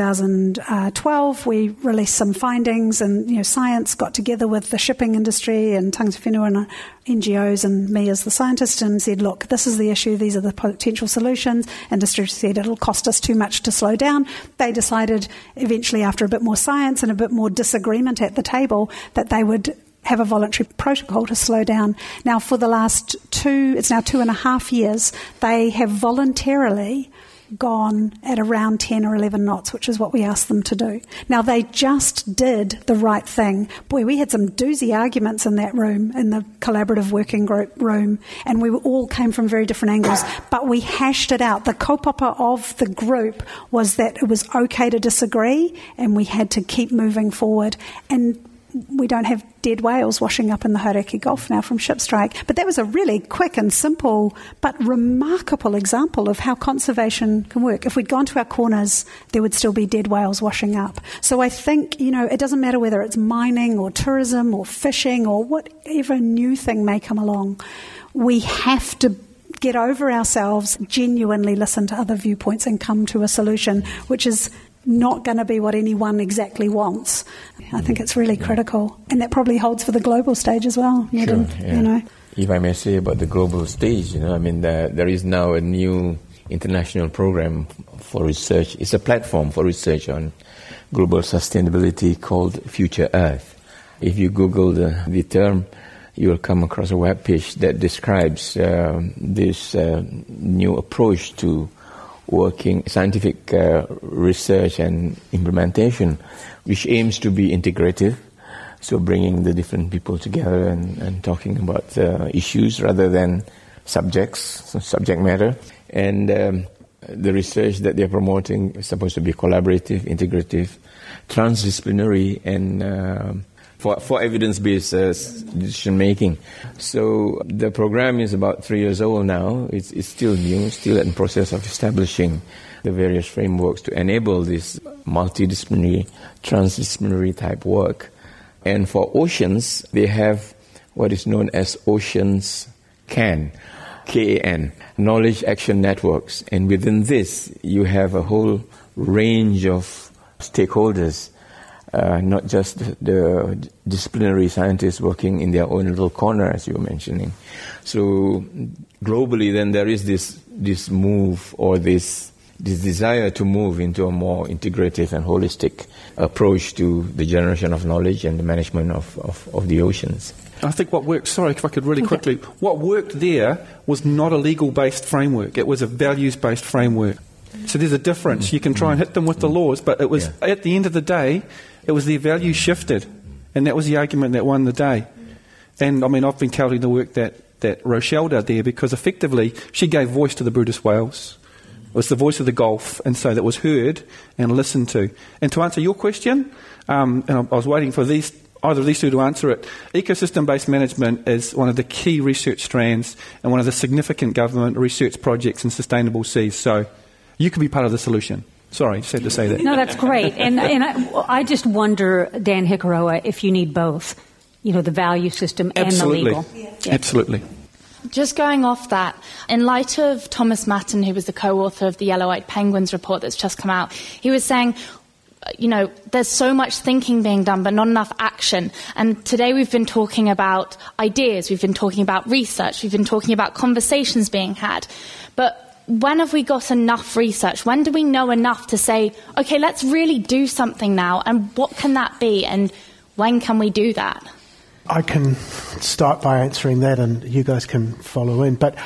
2012, we released some findings, and science got together with the shipping industry and Tangata Whenua and NGOs and me as the scientist and said, look, this is the issue, these are the potential solutions. Industry said it'll cost us too much to slow down. They decided eventually, after a bit more science and a bit more disagreement at the table, that they would have a voluntary protocol to slow down. Now, for the last it's now 2.5 years, they have voluntarily gone at around 10 or 11 knots, which is what we asked them to do. Now, they just did the right thing. Boy, we had some doozy arguments in that room, in the collaborative working group room, and we all came from very different angles, but we hashed it out. The kaupapa of the group was that it was okay to disagree, and we had to keep moving forward. And we don't have dead whales washing up in the Hauraki Gulf now from ship strike. But that was a really quick and simple but remarkable example of how conservation can work. If we'd gone to our corners, there would still be dead whales washing up. So I think, it doesn't matter whether it's mining or tourism or fishing or whatever new thing may come along. We have to get over ourselves, genuinely listen to other viewpoints and come to a solution, which is not going to be what anyone exactly wants. I think it's really critical. And that probably holds for the global stage as well. Sure, yeah. If I may say about the global stage, there is now a new international program for research. It's a platform for research on global sustainability called Future Earth. If you Google the term, you will come across a web page that describes this new approach to working scientific research and implementation, which aims to be integrative, so bringing the different people together and talking about issues rather than subject matter. And the research that they're promoting is supposed to be collaborative, integrative, transdisciplinary, and for evidence-based decision-making. So the program is about 3 years old now. It's still new, still in process of establishing the various frameworks to enable this multidisciplinary, transdisciplinary type work. And for oceans, they have what is known as Oceans CAN, K-A-N, Knowledge Action Networks. And within this, you have a whole range of stakeholders, not just the disciplinary scientists working in their own little corner, as you were mentioning. So globally, then there is this move or this desire to move into a more integrative and holistic approach to the generation of knowledge and the management of the oceans. I think what worked, sorry if I could really quickly, what worked there was not a legal-based framework. It was a values-based framework. So there's a difference. You can try and hit them with the laws, but it was, at the end of the day, it was their values shifted. And that was the argument that won the day. And, I've been touting the work that Rochelle did there because effectively she gave voice to the Buddhist whales. It was the voice of the Gulf, and so that was heard and listened to. And to answer your question, and I was waiting for either of these two to answer it, ecosystem-based management is one of the key research strands and one of the significant government research projects in sustainable seas. So you could be part of the solution. Sorry, just had to say that. No, that's great. And I just wonder, Dan Hikaroa, if you need both, the value system and the legal. Yeah. Absolutely. Just going off that, in light of Thomas Matten, who was the co-author of the Yellow-Eyed Penguins report that's just come out, he was saying, there's so much thinking being done, but not enough action. And today we've been talking about ideas, we've been talking about research, we've been talking about conversations being had. But when have we got enough research? When do we know enough to say, okay, let's really do something now? And what can that be? And when can we do that? I can start by answering that and you guys can follow in. But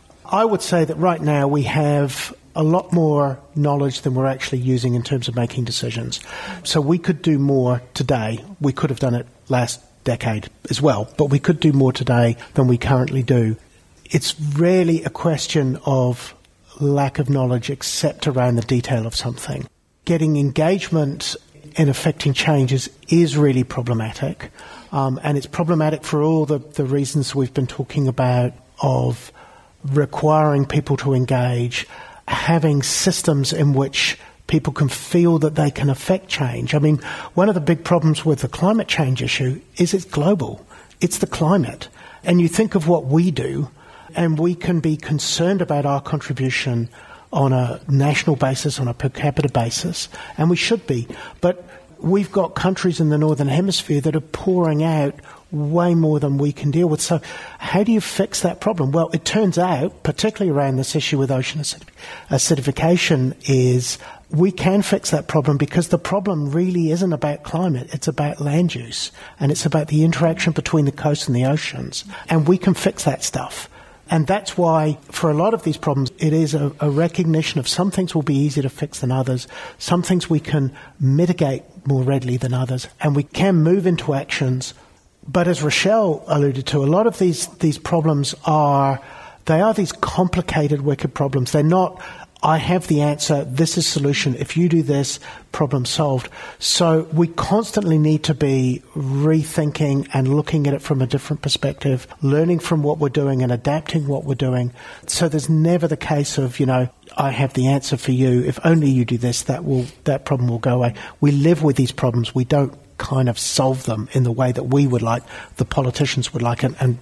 I would say that right now we have a lot more knowledge than we're actually using in terms of making decisions. So we could do more today. We could have done it last decade as well, but we could do more today than we currently do. It's really a question of lack of knowledge except around the detail of something. Getting engagement in affecting changes is really problematic. And it's problematic for all the reasons we've been talking about of requiring people to engage, having systems in which people can feel that they can affect change. One of the big problems with the climate change issue is it's global. It's the climate. And you think of what we do, And we can be concerned about our contribution on a national basis, on a per capita basis, and we should be. But we've got countries in the Northern Hemisphere that are pouring out way more than we can deal with. So how do you fix that problem? Well, it turns out, particularly around this issue with ocean acidification, is we can fix that problem because the problem really isn't about climate. It's about land use, and it's about the interaction between the coast and the oceans. And we can fix that stuff. And that's why, for a lot of these problems, it is a recognition of some things will be easier to fix than others, some things we can mitigate more readily than others, and we can move into actions. But as Rochelle alluded to, a lot of these problems are these complicated, wicked problems. They're not, I have the answer, this is solution, if you do this, problem solved. So we constantly need to be rethinking and looking at it from a different perspective, learning from what we're doing and adapting what we're doing. So there's never the case of, I have the answer for you, if only you do this, that problem will go away. We live with these problems. We don't kind of solve them in the way that we would like, the politicians would like, and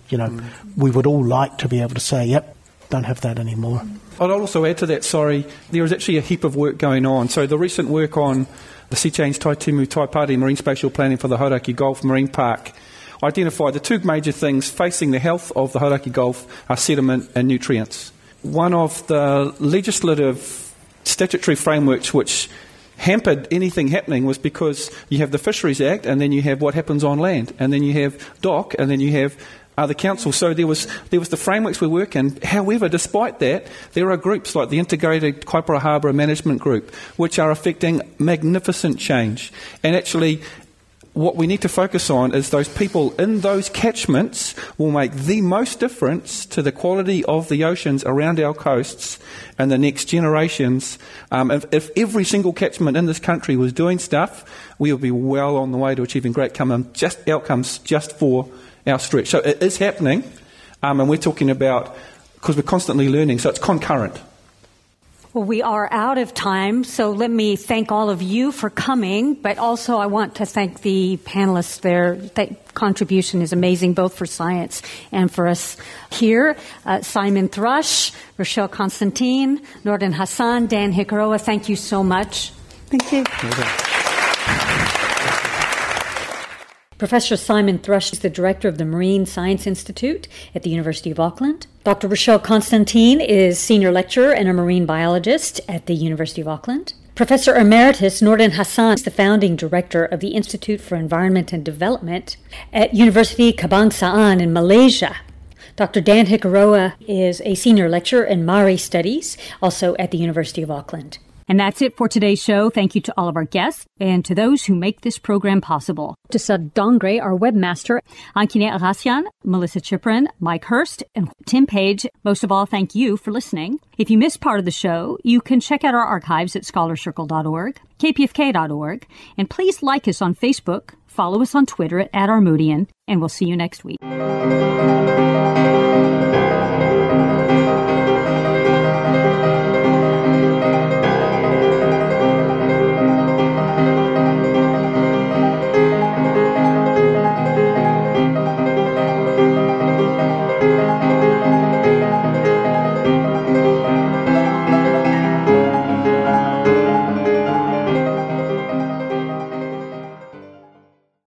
we would all like to be able to say, yep, don't have that anymore. I'd also add to that, there is actually a heap of work going on. So the recent work on the Sea Change Taitimu Taipari Marine Spatial Planning for the Hauraki Gulf Marine Park identified the two major things facing the health of the Hauraki Gulf are sediment and nutrients. One of the legislative statutory frameworks which hampered anything happening was because you have the Fisheries Act, and then you have what happens on land, and then you have DOC, and then you have the council. So there was the frameworks we work in. However, despite that, there are groups like the Integrated Kaipara Harbour Management Group, which are affecting magnificent change. And actually, what we need to focus on is those people in those catchments will make the most difference to the quality of the oceans around our coasts and the next generations. If every single catchment in this country was doing stuff, we would be well on the way to achieving great outcomes just for our stretch. So it is happening, and we're talking about, because we're constantly learning, so it's concurrent. Well, we are out of time, so let me thank all of you for coming, but also I want to thank the panelists. Their contribution is amazing, both for science and for us here. Simon Thrush, Rochelle Constantine, Nordin Hassan, Dan Hikaroa, thank you so much. Thank you. Professor Simon Thrush is the director of the Marine Science Institute at the University of Auckland. Dr. Rochelle Constantine is senior lecturer and a marine biologist at the University of Auckland. Professor Emeritus Nordin Hassan is the founding director of the Institute for Environment and Development at University Kebangsaan in Malaysia. Dr. Dan Hikaroa is a senior lecturer in Maori Studies, also at the University of Auckland. And that's it for today's show. Thank you to all of our guests and to those who make this program possible. To Sud Dongre, our webmaster, Ankine Arasian, Melissa Chiprin, Mike Hurst, and Tim Page. Most of all, thank you for listening. If you missed part of the show, you can check out our archives at scholarcircle.org, kpfk.org, and please like us on Facebook, follow us on Twitter at Armoodian, and we'll see you next week.